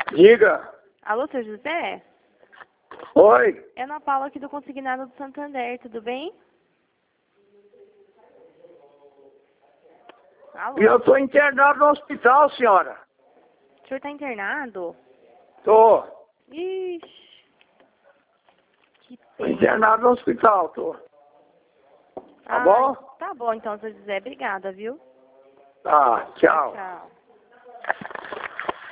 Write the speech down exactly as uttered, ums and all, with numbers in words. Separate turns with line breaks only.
Diga.
Alô, seu José?
Oi.
É Ana Paula aqui do Consignado do Santander, tudo bem? Alô?
Eu estou internado no hospital, senhora.
O senhor tá internado?
Tô.
Ixi. Que
Tô
pena.
internado no hospital, tô. Tá
Ai,
bom?
Tá bom então, seu José. Obrigada, viu?
Tá, tchau.
Tchau.